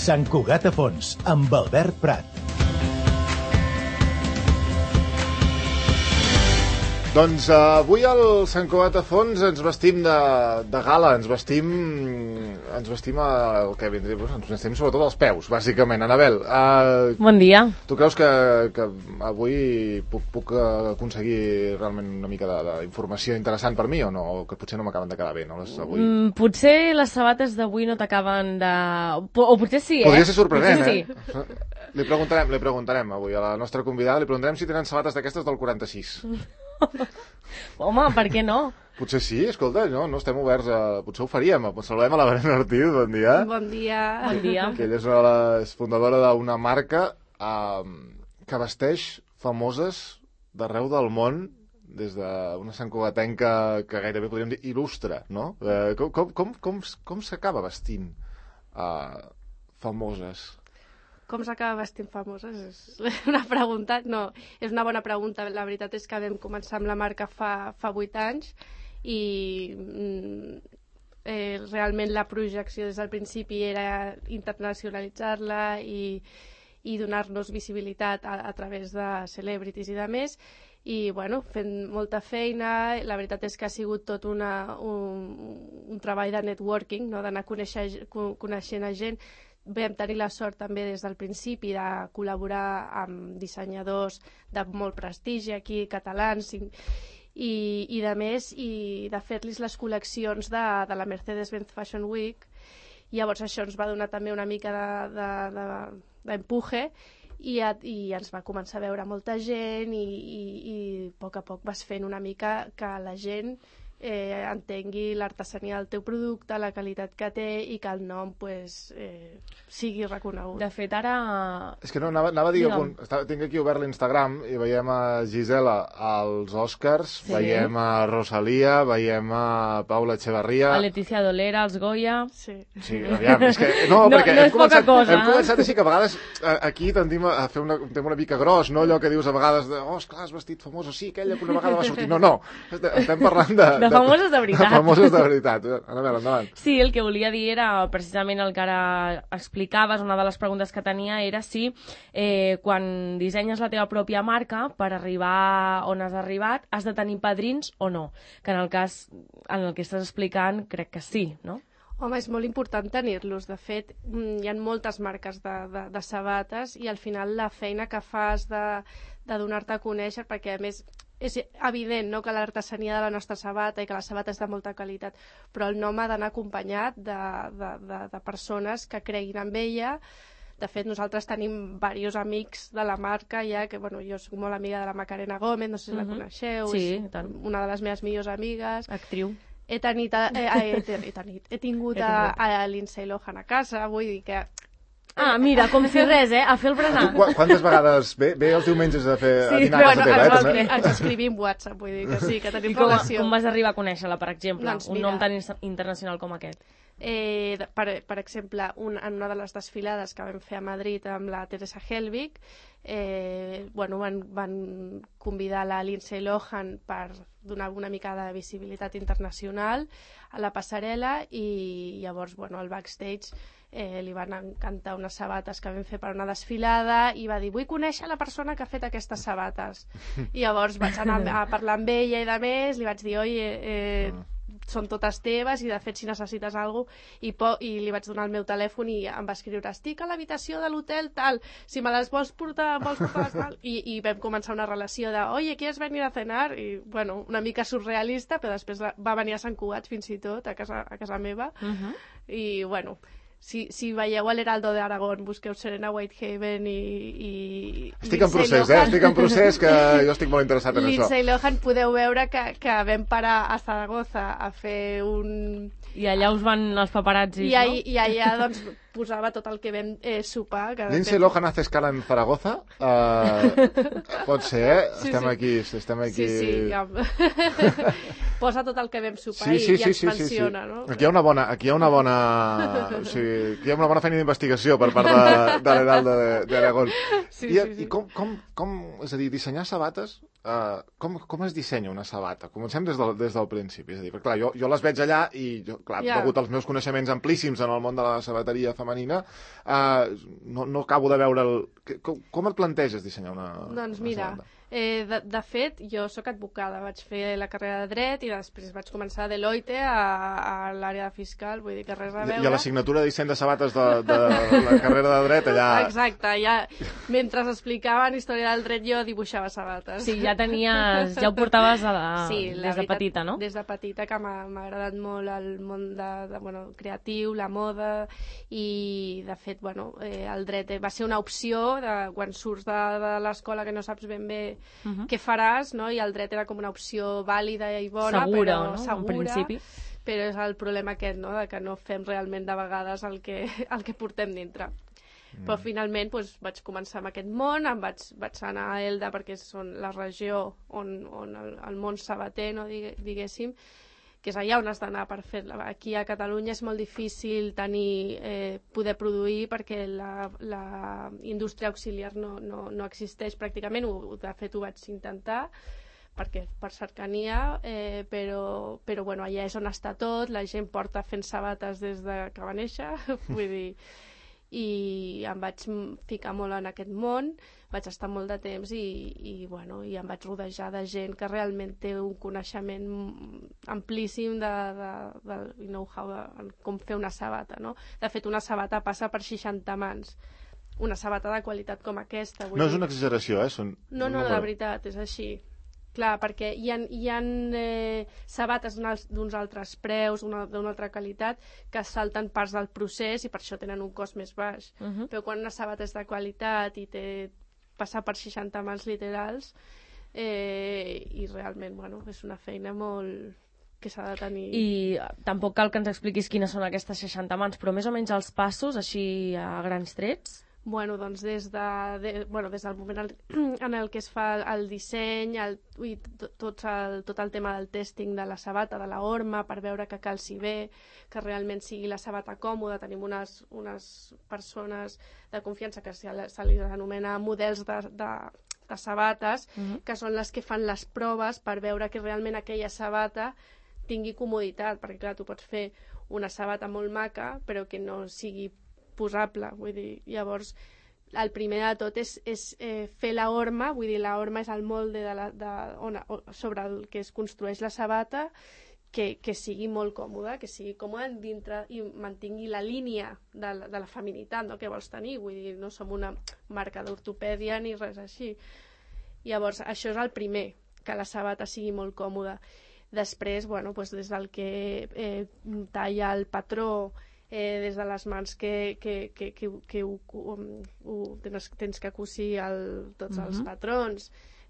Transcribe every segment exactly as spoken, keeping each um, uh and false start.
Sant Cugat a Fons, amb Albert Prat. Doncs uh, avui al Sant Cugat a Fons ens vestim de, de gala, ens vestim, ens vestim el que vindria, ens vestim sobretot els peus, bàsicament. Anabel, uh, bon dia. Tu creus que, que avui puc, puc aconseguir realment una mica d'informació interessant per mi o no? O que potser no m'acaben de quedar bé, no? Les, avui... mm, potser les sabates d'avui no t'acaben de... O potser sí, eh? Podria ser sorprenent, potser eh? Sí. Li preguntarem, li preguntarem avui a la nostra convidada, li preguntarem si tenen sabates d'aquestes del quaranta-sis. Home, per què no? Potser sí, escolta, no, no estem oberts a... Potser ho faríem. Saludem a la Belén Ortiz, bon dia. Bon dia. Bon dia. Que ella és, una de les fundadora d'una marca eh, que vesteix famoses d'arreu del món, des d'una santcugatenca que gairebé podríem dir il·lustre, no? Eh, com com, com, com, com s'acaba vestint eh, famoses? Com s'acaba vestint famoses? És una pregunta... No, és una bona pregunta. La veritat és que vam començar amb la marca fa, fa vuit anys i eh, realment la projecció des del principi era internacionalitzar-la i, i donar-nos visibilitat a, a través de celebrities i de més. I, bueno, fent molta feina, la veritat és que ha sigut tot una, un, un treball de networking, no? D'anar conèixer, coneixent a gent. Vam tenir la sort també des del principi de col·laborar amb dissenyadors de molt prestigi aquí, catalans, i, i de més, i de fer-los les col·leccions de, de la Mercedes-Benz Fashion Week. Llavors això ens va donar també una mica d'empuje, i, i ens va començar a veure molta gent i, i, i a poc a poc vas fent una mica que la gent eh, entengui l'artesania del teu producte, la qualitat que té i que el nom pues, eh, sigui reconegut. De fet, ara... És que no, anava, anava a dir, algun, estava, tinc aquí obert l'Instagram i veiem a Gisela als Oscars, sí. Veiem a Rosalia, veiem a Paula Echevarría... A Leticia Dolera, als Goya... Sí, sí aviam, és que... No, no, perquè no hem, és començat, poca cosa. Hem començat així que a vegades aquí tendim a fer una, un tema una mica gros, no allò que dius a vegades de, oh, esclar, has vestit famosa, sí, aquella que una vegada va sortir... No, no, estem parlant de... De famoses de veritat. De famoses de veritat. Anabel, endavant. Sí, el que volia dir era precisament el que ara explicaves, una de les preguntes que tenia era si eh, quan dissenyes la teva pròpia marca, per arribar on has arribat, has de tenir padrins o no, que en el cas en el que estàs explicant crec que sí, no? Home, és molt important tenir-los. De fet, hi ha moltes marques de, de, de sabates i al final la feina que fas de, de donar-te a conèixer, perquè a més és evident, no?, que l'artesania de la nostra sabata i que la sabata és de molta qualitat, però el nom ha d'anar acompanyat de, de, de, de persones que creguin en ella. De fet, nosaltres tenim diversos amics de la marca ja, que bueno, jo soc molt amiga de la Macarena Gómez, no sé si uh-huh. la coneixeu, sí, és tant. Una de les meves millors amigues. Actriu. He, tenit, eh, he, he, he, tenit, he tingut a, a Lindsay Lohan a casa, vull dir que... Ah, mira, com si res, eh? A fer el berenar. Tu, quantes vegades ve, ve els diumenges a, fer, sí, a dinar a casa bueno, teva, eh? També? Ens escrivim WhatsApp, vull dir que sí, que tenim I com, relació. com vas arribar a conèixer-la, per exemple? Doncs, un mira, nom tan internacional com aquest. Eh, per, per exemple, un, en una de les desfilades que vam fer a Madrid amb la Teresa Helbig, eh, bueno, van, van convidar la Lindsay Lohan per donar una mica de visibilitat internacional a la passarel·la i llavors, bueno, al backstage eh, li van encantar unes sabates que vam fer per una desfilada i va dir, vull conèixer la persona que ha fet aquestes sabates. I llavors vaig anar a parlar amb ella i de més, li vaig dir, oi, eh, són totes teves i de fet si necessites alguna cosa i, po i li vaig donar el meu telèfon i em va escriure, estic a l'habitació de l'hotel tal, si me les vols portar, vols portar les tal, I, i vam començar una relació de, oye, ¿quieres venir a cenar? I bueno, una mica surrealista, però després va venir a Sant Cugat fins i tot, a casa, a casa meva, uh-huh. I bueno, si, si veieu a l'Heraldo d'Aragón, busqueu Serena Whitehaven i, i estic en procés, eh? Estic en procés, que jo estic molt interessat en Lindsay això. Lindsay Lohan, podeu veure que, que vam parar a Zaragoza a fer un... I allà us van els paparazzis, I, no? I allà, doncs, posava tot el que vam eh, sopar. Que Lindsay Lohan hace escala en Zaragoza? Uh, pot ser, eh? Sí, estem, sí. Aquí, estem aquí... Sí, sí, ja. Posa tot el que vam sopar sí, sí, i, sí, i expansiona, sí, sí. no? Aquí hi ha una bona, aquí hi ha una bona, o sigui, aquí hi ha una bona feina d'investigació per part de, de l'Heraldo d'Aragón. Sí, I, sí, sí. I com, com, com, és a dir, dissenyar sabates uh, com, com es dissenya una sabata? Comencem des del, des del principi. És a dir, perquè, clar, jo, jo les veig allà i, jo, clar, Yeah. degut als meus coneixements amplíssims en el món de la sabateria femenina, uh, no, no acabo de veure el... Com, com et planteges dissenyar una, Doncs una mira, sabata? eh, de, de fet, jo sóc advocada, vaig fer la carrera de dret i després vaig començar a Deloitte a, a l'àrea fiscal, vull dir que res a veure. I a la signatura de disseny de sabates de, de la carrera de dret, allà... Exacte, ja, mentre explicaven història del dret jo dibuixava sabates. Sí, ja tenies, ja ho portaves a la, Sí, la des de veritat, petita, no? Des de petita, que m'ha m'ha agradat molt el món de, de, bueno, creatiu, la moda, i de fet, bueno, eh, el dret eh, va ser una opció de, quan surts de, de l'escola que no saps ben bé Uh -huh. què faràs, no? I el dret era com una opció vàlida i bona, Segura, però no? segura, En principi. però és el problema aquest, no? De que no fem realment de vegades el que, el que portem dintre. Mm. Però finalment doncs, vaig començar amb aquest món, em vaig, vaig anar a Elda perquè és on, la regió on, on el, el món sabater, no? Digue, diguéssim, que és allà on has d'anar per fer-la. Aquí a Catalunya és molt difícil tenir, eh, poder produir perquè la, la indústria auxiliar no, no, no existeix pràcticament, ho, de fet ho vaig intentar, perquè per cercania, eh, però, però bueno, allà és on està tot, la gent porta fent sabates des de que va néixer, vull dir, i em vaig ficar molt en aquest món, vaig estar molt de temps i, i, bueno, i em vaig rodejar de gent que realment té un coneixement amplíssim de, de, de know-how de com fer una sabata, no? De fet, una sabata passa per seixanta mans. Una sabata de qualitat com aquesta. Vull No dir... és una exageració, eh? Són... No, no, de veritat, és així. Clar, perquè hi ha, hi ha eh, sabates d'uns altres preus, d'una altra qualitat, que salten parts del procés i per això tenen un cost més baix. Uh -huh. Però quan una sabata és de qualitat i té passar per seixanta mans literals, eh, i realment, bueno, és una feina molt que s'ha de tenir... I tampoc cal que ens expliquis quines són aquestes seixanta mans, però més o menys els passos, així a grans trets? Bueno, doncs des, de, de, bueno, des del moment en el que es fa el disseny, el, ui, tot, el, tot el tema del testing de la sabata, de la horma, per veure que calci bé, que realment sigui la sabata còmoda. Tenim unes, unes persones de confiança que se, se li anomena models de, de, de sabates, uh-huh. que són les que fan les proves per veure que realment aquella sabata tingui comoditat, perquè clar, tu pots fer una sabata molt maca, però que no sigui posable, vull dir, llavors el primer de tot és, és eh, fer la horma, vull dir, la horma és el molde de la, de, on, sobre el que es construeix la sabata, que, que sigui molt còmoda, que sigui còmoda dintre i mantingui la línia de la, de la feminitat, no?, que vols tenir, vull dir, no som una marca d'ortopèdia ni res així. Llavors, això és el primer, que la sabata sigui molt còmoda. Després, bueno, doncs des del que eh, talla el patró, Eh, des de les mans que, que, que, que, que ho, ho, ho, tens, tens que cosir el, tots els uh-huh. patrons,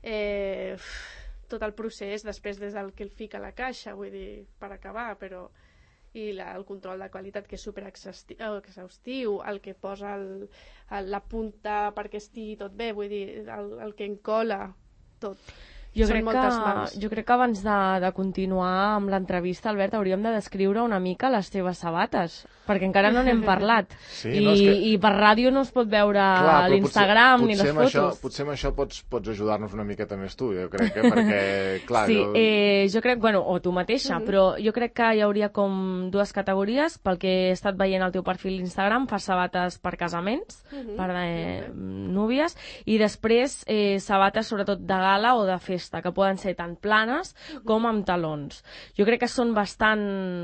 eh, tot el procés, després des del que el fica a la caixa, vull dir, per acabar, però i la, el control de qualitat, que és super exhaustiu, el que posa el, el, la punta perquè estigui tot bé, vull dir, el, el que encola, tot. Jo crec, que, jo crec que abans de, de continuar amb l'entrevista, Albert, hauríem de descriure una mica les teves sabates, perquè encara no n'hem parlat. Sí, I, no, és que... I per ràdio no es pot veure a l'Instagram ni les fotos. Això, potser amb això pots, pots ajudar-nos una miqueta més tu, jo crec, eh? Perquè, clar... Sí, jo... Eh, jo crec, bueno, o tu mateixa, uh-huh. però jo crec que hi hauria com dues categories. Pel que he estat veient al teu perfil d'Instagram, fas sabates per casaments, uh-huh. per eh, núvies, i després eh, sabates sobretot de gala o de festa, que poden ser tant planes com amb talons. Jo crec que són bastant,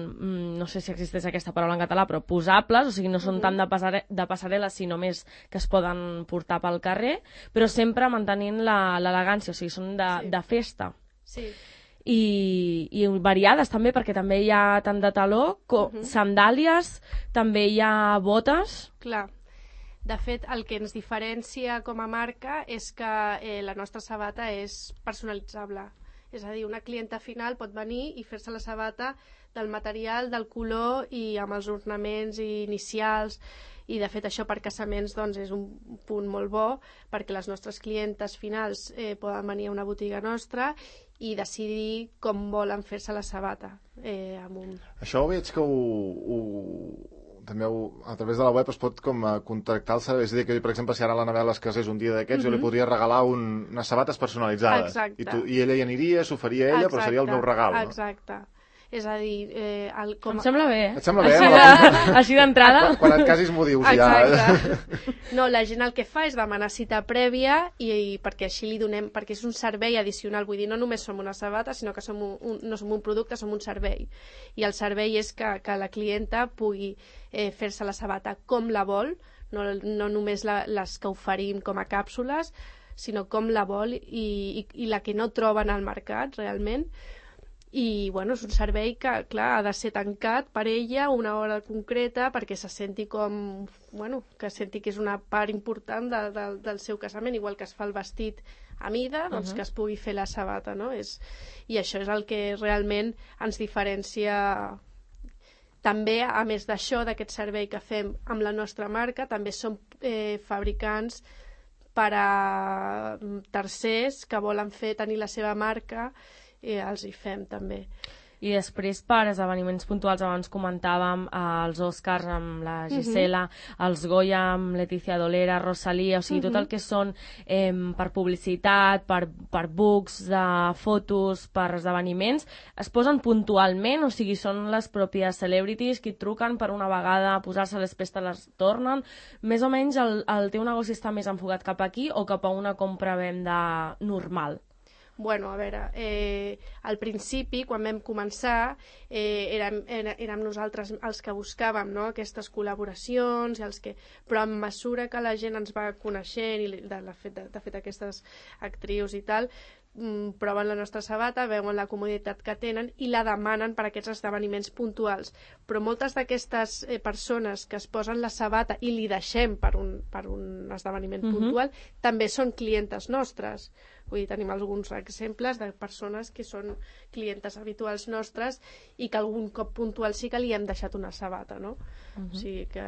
no sé si existeix aquesta paraula en català, però posables, o sigui, no són tant de, passare de passarel·la, sinó més que es poden portar pel carrer, però sempre mantenint l'elegància, o sigui, són de, sí. de festa. Sí. I, i variades també, perquè també hi ha tant de taló, com uh -huh. sandàlies, també hi ha botes... Clar. De fet, el que ens diferencia com a marca és que eh, la nostra sabata és personalitzable. És a dir, una clienta final pot venir i fer-se la sabata del material, del color i amb els ornaments inicials. I, de fet, això per casaments doncs, és un punt molt bo, perquè les nostres clientes finals eh, poden venir a una botiga nostra i decidir com volen fer-se la sabata. Eh, amb un... Això veig que ho... ho... també ho, a través de la web es pot com a contractar el servei. És a dir, que, per exemple, si ara la Anabel es casés un dia d'aquests, mm-hmm. jo li podria regalar un, unes sabates personalitzades. Exacte. I, tu, I ella hi aniria, s'oferia ella, Exacte. Però seria el meu regal. No? Exacte. És a dir... Eh, el, com... Em sembla bé, eh? Et sembla bé? Així, de... Així d'entrada. Quan, quan et casis m'ho dius, Exacte. ja. No, la gent el que fa és demanar cita prèvia i, i perquè així li donem... Perquè és un servei addicional, vull dir, no només som una sabata, sinó que som un, un, no som un producte, som un servei. I el servei és que, que la clienta pugui eh, fer-se la sabata com la vol, no, no només la, les que oferim com a càpsules, sinó com la vol i, i, i la que no troben al mercat, realment. I bueno, és un servei que, clar, ha de ser tancat per ella una hora concreta perquè se senti com, bueno, que senti que és una part important de, de, del seu casament, igual que es fa el vestit a mida, doncs uh-huh. que es pugui fer la sabata, no? És, i això és el que realment ens diferencia. També, a més d'això, d'aquest servei que fem amb la nostra marca, també som eh, fabricants per a tercers que volen fer tenir la seva marca i els hi fem també. I després per esdeveniments puntuals, abans comentàvem eh, els Oscars amb la Gisela, uh-huh. els Goya amb Leticia Dolera, Rosalía, o sigui, uh-huh. tot el que són eh, per publicitat, per, per books de fotos, per esdeveniments, es posen puntualment, o sigui, són les pròpies celebrities que truquen per una vegada a posar-se les pestes, les tornen. Més o menys el, el teu negoci està més enfocat cap aquí o cap a una compra-venda normal? Bueno, a veure, eh, al principi, quan vam començar, eh, érem, érem nosaltres els que buscàvem, no?, aquestes col·laboracions, i els que... però a mesura que la gent ens va coneixent, i de, de, fet, de, de fet aquestes actrius i tal, mm, proven la nostra sabata, veuen la comoditat que tenen i la demanen per a aquests esdeveniments puntuals. Però moltes d'aquestes eh, persones que es posen la sabata i li deixem per un, per un esdeveniment uh-huh. puntual, també són clientes nostres. Vull dir, tenim alguns exemples de persones que són clientes habituals nostres i que algun cop puntual sí que li hem deixat una sabata, no? Uh-huh. O sigui que...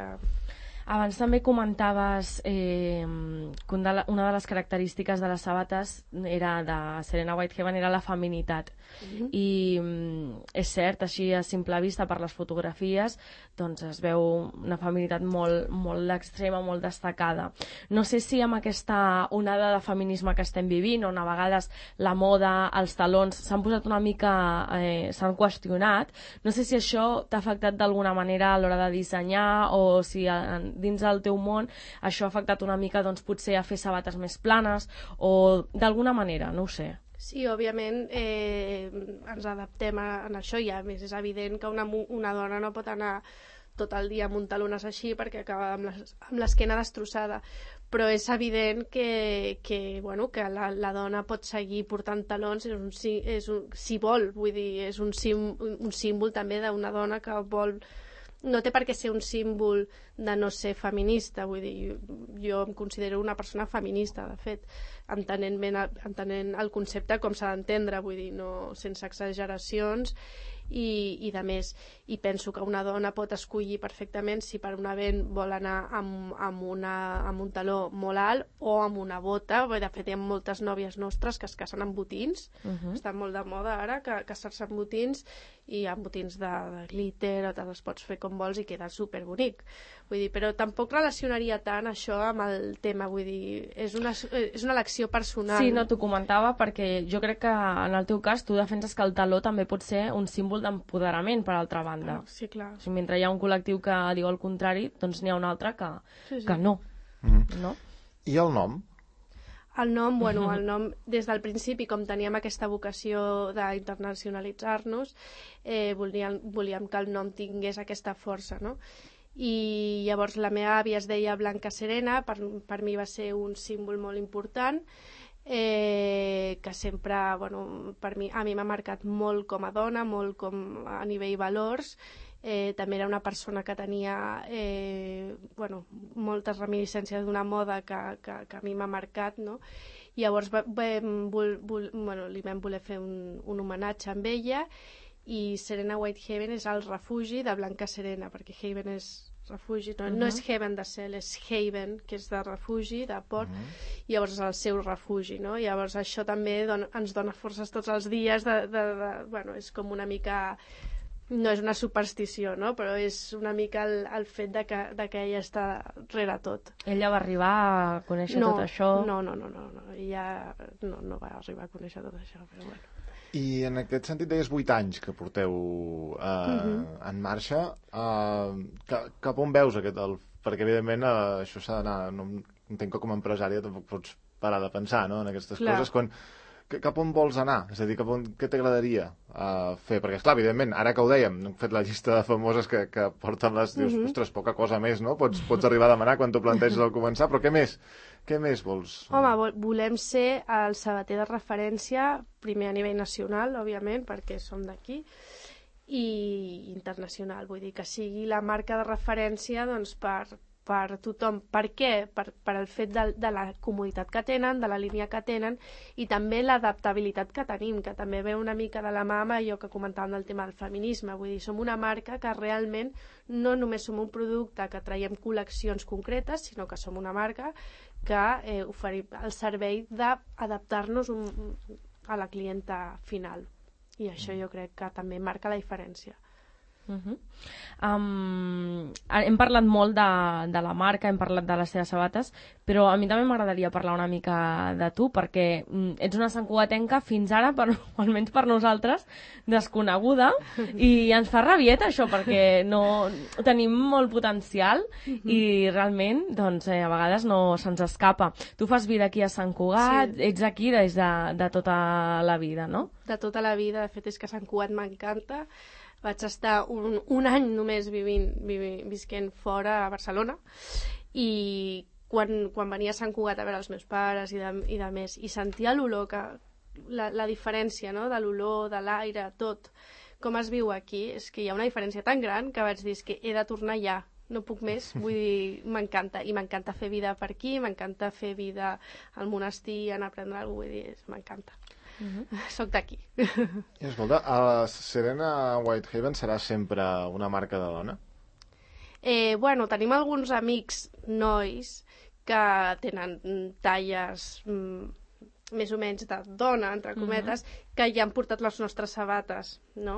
Abans també comentaves eh, que una de les característiques de les sabates era de Serena Whitehaven era la feminitat. Uh-huh. I mm, és cert, així a simple vista per les fotografies doncs es veu una feminitat molt, molt extrema, molt destacada. No sé si amb aquesta onada de feminisme que estem vivint, on a vegades la moda, els talons s'han posat una mica, eh, s'han qüestionat, no sé si això t'ha afectat d'alguna manera a l'hora de dissenyar o si en, dins del teu món això ha afectat una mica doncs, potser a fer sabates més planes o d'alguna manera, no ho sé. Sí, òbviament eh, ens adaptem a, a això i a més és evident que una, una dona no pot anar tot el dia amb un talones així perquè acaba amb l'esquena destrossada, però és evident que, que, bueno, que la, la dona pot seguir portant talons, és un, és un, si vol, vull dir, és un, sim, un símbol també d'una dona que vol... No té per què ser un símbol de no ser feminista, vull dir, jo, jo em considero una persona feminista, de fet, entenent, ben, entenent el concepte com s'ha d'entendre, vull dir, no, sense exageracions, i, i de més, i penso que una dona pot escollir perfectament si per un event vol anar amb, amb, una, amb un taló molt alt o amb una bota. De fet hi ha moltes nòvies nostres que es casen amb botins, uh-huh. està molt de moda ara que casar-se amb botins, i amb botins de, de glitter, o te les pots fer com vols i queda superbonic, vull dir, però tampoc relacionaria tant això amb el tema, vull dir, és una, és una elecció personal. Sí, no, t'ho comentava perquè jo crec que en el teu cas tu defenses que el taló també pot ser un símbol d'empoderament, per altra banda. Ah, sí, clar. O sigui, mentre hi ha un col·lectiu que diu el contrari, doncs n'hi ha un altre que, sí, sí. que no. Mm. no. I el nom? El nom, bueno, el nom des del principi, com teníem aquesta vocació d'internacionalitzar-nos, eh, volíem, volíem que el nom tingués aquesta força, no? I llavors la meva àvia es deia Blanca Serena, per, per mi va ser un símbol molt important, eh, que sempre, bueno, per mi, a mi m'ha marcat molt com a dona, molt com a nivell valors. Eh, també era una persona que tenia eh, bueno, moltes reminiscències d'una moda que, que, que a mi m'ha marcat, no? I llavors vam, vol, vol, bueno, li vam voler fer un, un homenatge amb ella, i Serena Whitehaven és el refugi de Blanca Serena, perquè Haven és refugi, no, uh-huh. no és Heaven de cel, és Haven, que és de refugi, de port, uh-huh. i llavors és el seu refugi, no? I llavors això també don, ens dona forces tots els dies, de, de, de, bueno, és com una mica... no és una superstició, no? Però és una mica el, el fet de que, de que ella està rere tot. Ella va arribar a conèixer no, tot això? No, no, no, no, no. Ella no, no va arribar a conèixer tot això, però bueno. I en aquest sentit deies vuit anys que porteu eh, uh-huh. en marxa. Eh, cap on veus aquest... El... Perquè, evidentment, eh, això s'ha d'anar... No, entenc que com a empresària tampoc pots parar de pensar, no?, en aquestes Clar. coses. Quan, cap on vols anar? És a dir, cap on, què t'agradaria uh, fer? Perquè, esclar, evidentment, ara que ho dèiem, hem fet la llista de famoses que, que porten les... Dius, uh-huh. ostres, poca cosa més, no? Pots, pots arribar a demanar quan t'ho planteges al començar, però què més? Què més vols? Home, volem ser el sabater de referència, primer a nivell nacional, òbviament, perquè som d'aquí, i internacional. Vull dir que sigui la marca de referència doncs, per, per tothom. Per què? Per, per el fet de, de la comoditat que tenen, de la línia que tenen, i també l'adaptabilitat que tenim, que també ve una mica de la mà amb allò que comentàvem del tema del feminisme. Vull dir, som una marca que realment no només som un producte que traiem col·leccions concretes, sinó que som una marca que eh, oferim el servei d'adaptar-nos a la clienta final. I això jo crec que també marca la diferència. Uh-huh. um, hem parlat molt de, de la marca, hem parlat de les teves sabates, però a mi també m'agradaria parlar una mica de tu, perquè mm, ets una santcugatenca fins ara, per, almenys per nosaltres, desconeguda, i ens fa rabieta això, perquè no, tenim molt potencial uh-huh. i realment doncs, eh, a vegades no se'ns escapa. Tu fas vida aquí a Sant Cugat, sí. ets aquí des de, de tota la vida, no? De tota la vida, de fet és que Sant Cugat m'encanta. Vaig estar un, un any només vivint, vivint, visquent fora a Barcelona, i quan, quan venia a Sant Cugat a veure els meus pares i de, i de més, i sentia l'olor, que, la, la diferència, no?, de l'olor, de l'aire, tot, com es viu aquí, és que hi ha una diferència tan gran que vaig dir que he de tornar ja, no puc més, vull dir, m'encanta, i m'encanta fer vida per aquí, m'encanta fer vida al monestir, anar a aprendre alguna cosa, vull dir, m'encanta. Uh-huh. Soc d'aquí. I escolta, a Serena Whitehaven serà sempre una marca de dona? Eh, bueno, tenim alguns amics nois que tenen talles mm, més o menys de dona, entre cometes, uh-huh. que ja han portat les nostres sabates, no?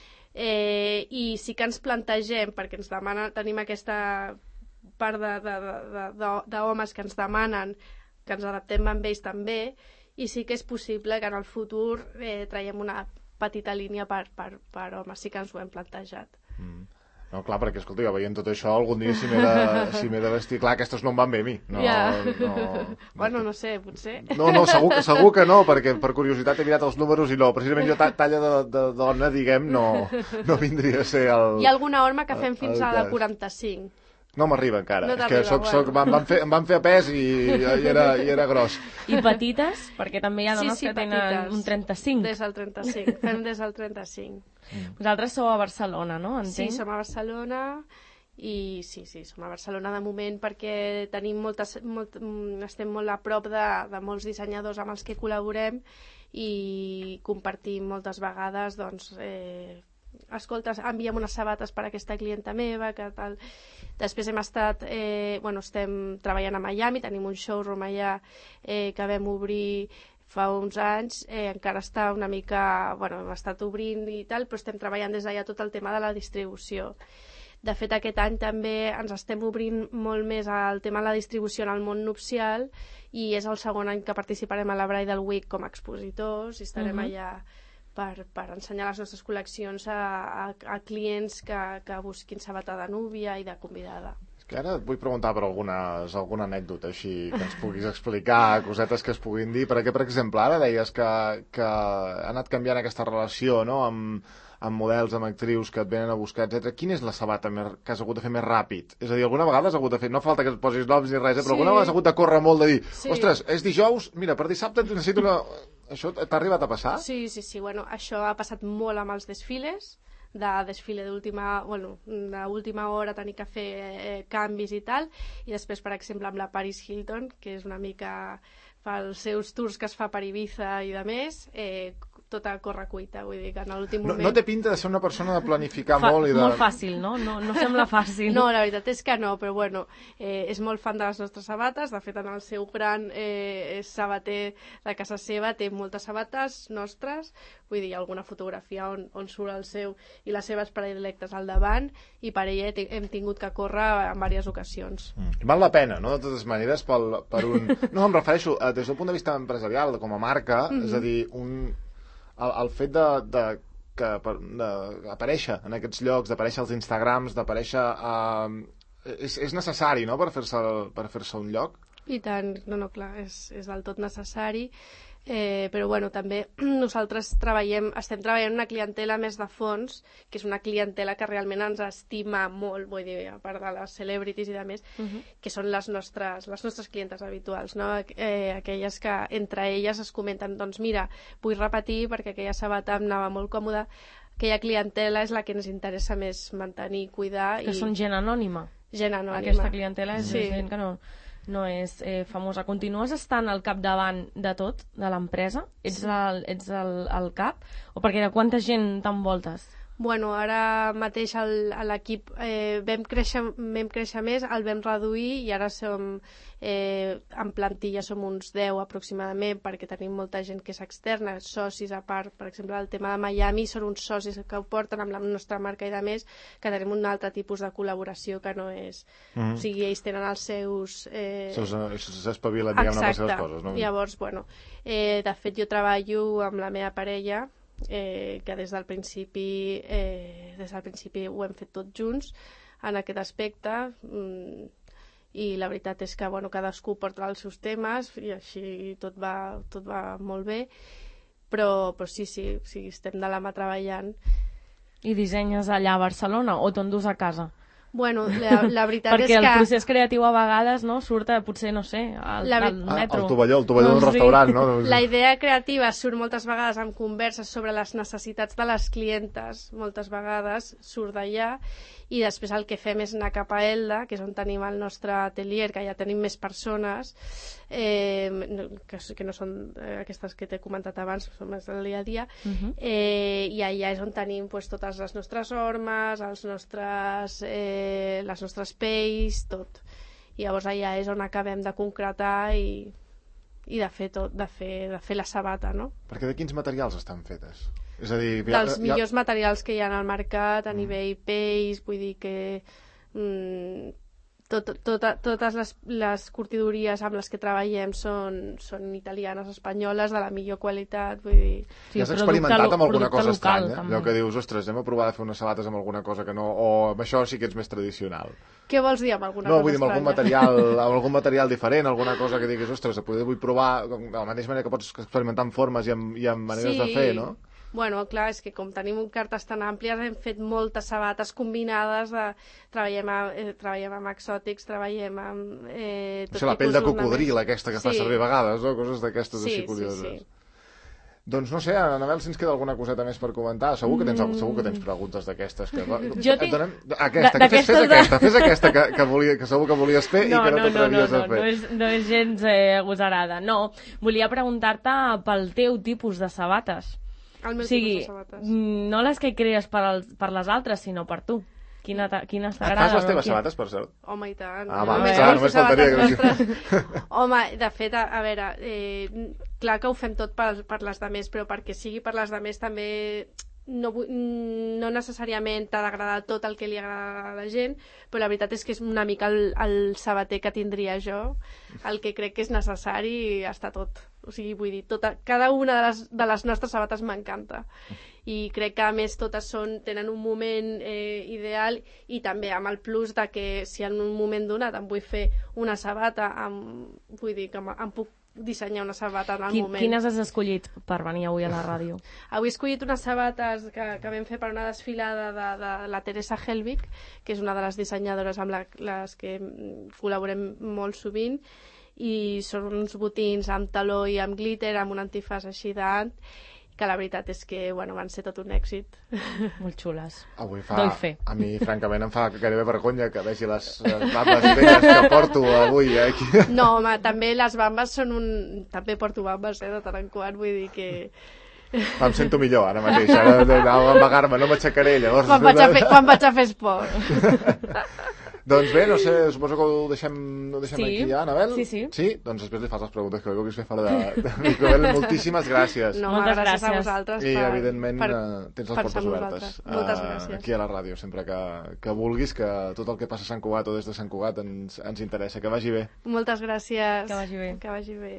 Eh, I sí que ens plantegem, perquè ens demanen, tenim aquesta part de, de, de, de, d'homes que ens demanen que ens adaptem amb ells també, i sí que és possible que en el futur eh, traiem una petita línia per, per, per homes, sí que ens ho hem plantejat. Mm. No, clar, perquè, escolta, jo veient tot això, algun dia si m'he de, si m'he de vestir... Clar, aquestes no em van bé a mi. No, ja. no, bueno, no sé, potser... No, no, segur, segur que no, perquè per curiositat he mirat els números i no, precisament jo talla de, de dona, diguem, no, no vindria a ser el... Hi ha alguna horma que fem fins a la quaranta-cinc. No m'arriba encara, no és que soc, soc, bueno. em, van fer, em van fer a pes i, i, era, i era gros. I petites? Perquè també hi ha dones sí, sí, que tenen petites. Un trenta-cinc. Des del trenta-cinc, fem des del trenta-cinc. Mm. Vosaltres sou a Barcelona, no? Entenc? Sí, som a Barcelona i sí, sí, som a Barcelona de moment perquè tenim moltes, molt, estem molt a prop de, de molts dissenyadors amb els que col·laborem i compartim moltes vegades, doncs... Eh, escolta, enviem unes sabates per a aquesta clienta meva, que tal... Després hem estat, eh, bueno, estem treballant a Miami, tenim un showroom allà eh, que vam obrir fa uns anys, eh, encara està una mica, bueno, hem estat obrint i tal, però estem treballant des d'allà tot el tema de la distribució. De fet, aquest any també ens estem obrint molt més al tema de la distribució en el món nupcial i és el segon any que participarem a la Bridal Week com a expositors i estarem uh-huh. allà Per, per ensenyar les nostres col·leccions a, a, a clients que, que busquin sabata de núvia i de convidada. És que ara et vull preguntar per algunes, alguna anècdota així que ens puguis explicar, cosetes que es puguin dir, perquè, per exemple, ara deies que, que ha anat canviant aquesta relació, no?, amb, amb models, amb actrius que et venen a buscar, etcètera. Quina és la sabata més, que has hagut de fer més ràpid? És a dir, alguna vegada has hagut de fer, no falta que et posis noms ni res, eh, però sí. alguna vegada has hagut de córrer molt, de dir, sí. ostres, és dijous, mira, per dissabte necessito una... Això t'ha arribat a passar? Sí, sí, sí. Bueno, això ha passat molt amb els desfiles, de desfile d'última, bueno, d'última hora tenir que fer eh, canvis i tal, i després, per exemple, amb la Paris Hilton, que és una mica fa els seus tours que es fa per Ibiza i de més, eh, tot a correcuita, vull dir que en l'últim No, moment... no té pinta de ser una persona de planificar Fa, molt i de... Molt fàcil, no? No, no sembla fàcil. No, la veritat és que no, però bueno, eh, és molt fan de les nostres sabates, de fet en el seu gran eh, és sabater de casa seva, té moltes sabates nostres, vull dir, hi ha alguna fotografia on, on surt el seu i les seves predilectes al davant, i per ella hem tingut que córrer en diverses ocasions. Mm. Val la pena, no?, de totes maneres, pel, per un... No, em refereixo, eh, des del punt de vista empresarial, com a marca, mm-hmm. és a dir, un... el, el fet de, de, que, de, d'aparèixer en aquests llocs, d'aparèixer als Instagrams, d'aparèixer a... És, és necessari, no?, per fer-se per fer-se un lloc? I tant, no, no, clar, és, és del tot necessari. Eh, però bueno, també nosaltres treballem, estem treballant una clientela més de fons, que és una clientela que realment ens estima molt, vull dir, a part de les celebrities i de més, uh-huh. que són les nostres, les nostres clientes habituals, no? Eh, aquelles que entre elles es comenten, doncs mira, vull repetir perquè aquella sabata em anava molt còmoda. Aquella clientela és la que ens interessa més mantenir, cuidar. Que i... són gent anònima. Gent anònima. Aquesta clientela és sí. gent que no... no és eh, famosa. Continues estant al capdavant de tot, de l'empresa? Ets, sí. el, ets el, el cap? O perquè de quanta gent t'envoltes? Bueno, ara mateix el, l'equip eh, vam, créixer, vam créixer més, el vam reduir i ara som, eh, en plantilla som uns deu aproximadament, perquè tenim molta gent que és externa, socis a part. Per exemple, el tema de Miami són uns socis que ho porten amb la nostra marca i de més, que tenim un altre tipus de col·laboració que no és... Mm. O sigui, ells tenen els seus... Eh... S'espavilen, diguem-ne, per les seves coses, no? Llavors, bueno, eh, de fet jo treballo amb la meva parella, Eh, que des del principi eh, des del principi ho hem fet tots junts en aquest aspecte, mm, i la veritat és que bueno, cadascú porta els seus temes i així tot va, tot va molt bé, però, però sí, sí, sí, estem de la mà treballant. I dissenyes allà a Barcelona o t'endús a casa? Bueno, la, la veritat és que... Perquè el procés creatiu a vegades, no?, surt, potser, no sé, al, la... al metro. El tovalló, el tovalló d'un restaurant, no? La idea creativa surt moltes vegades amb converses sobre les necessitats de les clientes, moltes vegades surt d'allà, i després el que fem és anar cap a Elda, que és on tenim el nostre atelier, que ja tenim més persones, eh, que, que no són eh, aquestes que t'he comentat abans, són més del dia a dia, uh-huh. eh, i allà és on tenim pues, totes les nostres hormes, els nostres, eh, les nostres pells, tot. I llavors allà és on acabem de concretar i, i de, fer tot, de, fer, de fer la sabata, no? Perquè de quins materials estan fetes? És a dir, dels ja, millors ja... materials que hi ha al mercat a mm. nivell pells, vull dir que mm, tot, tot, totes les, les curtidories amb les que treballem són, són italianes, espanyoles, de la millor qualitat, vull dir... Sí, has experimentat amb alguna cosa local, estranya? També. Allò que dius, ostres, anem a provar de fer unes sabates amb alguna cosa que no... O amb això sí que ets més tradicional. Què vols dir amb alguna no, cosa vull dir, amb algun material, amb algun material diferent, alguna cosa que diguis, ostres, poder vull provar, de la mateixa manera que pots experimentar amb formes i amb, i amb maneres sí. de fer, no? Bueno, clar, és que com tenim cartes tan àmplies hem fet moltes sabates combinades, de... treballem, a, eh, treballem amb exòtics, treballem amb... Eh, tot o sigui, la pell de cocodril aquesta que sí. fa servir a vegades, no? Coses d'aquestes sí, així curioses. Sí, sí. Doncs no sé, Anabel, si ens queda alguna coseta més per comentar. Segur que tens, mm. segur que tens preguntes d'aquestes. Que... Jo tinc... Donem... Aquesta, que fes, fes de... aquesta, fes aquesta que, que, volia, que segur que volies fer no, i que no, no t'atrevies no, no, a fer. No, és, no és gens eh, agosarada. No, volia preguntar-te pel teu tipus de sabates. El meu o sigui, tipus de sabates. No les que crees per, al, per les altres, sinó per tu. Quina, quines t'agrada? Et fas les teves no? sabates, per cert? Home, i tant. Ah, va, clar, només faltaria que... Home, de fet, a, a veure, eh, clar que ho fem tot per, per les de més, però perquè sigui per les de més també no, no necessàriament t'ha d'agradar tot el que li agrada a la gent, però la veritat és que és una mica el, el sabater que tindria jo, el que crec que és necessari i està tot. O sigui, vull dir, tota, cada una de les, de les nostres sabates m'encanta. I crec que a més totes són, tenen un moment eh, ideal, i també amb el plus de que si en un moment donat em vull fer una sabata, amb, vull dir que em, em puc dissenyar una sabata en el Quin, moment. Quines has escollit per venir avui a la ràdio? Avui he escollit unes sabates que, que vam fer per una desfilada de, de la Teresa Helbig, que és una de les dissenyadores amb la, les que col·laborem molt sovint, i són uns botins amb taló i amb glitter, amb un antifàs així d'ant, que la veritat és que bueno, van ser tot un èxit. Molt xules. Avui fa, Doy fe. a mi, francament, em fa gairebé vergonya que vegi les, les bambes velles que porto avui eh, aquí. No, home, també les bambes són un... També porto bambes, eh, de tant en quant, vull dir que... Em sento millor ara mateix, ara anava a amagar-me, no m'aixecaré, llavors... Quan vaig a fer, quan vaig a fer esport. Doncs bé, no sé, suposo que ho deixem, ho deixem Sí. aquí ja, Anabel? Sí, sí. Sí? Doncs després li fas les preguntes que vulguis fer fora de, de micro. Moltíssimes gràcies. No, Moltes gràcies a gràcies. vosaltres I, per, evidentment, per, eh, tens les per portes ser amb obertes vosaltres. Moltes eh, gràcies. aquí a la ràdio, sempre que, que vulguis, que tot el que passa a Sant Cugat o des de Sant Cugat ens, ens interessa. Que vagi bé. Moltes gràcies. Que vagi bé. Que vagi bé.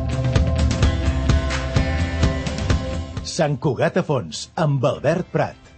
Sant Cugat a fons, amb Albert Prat.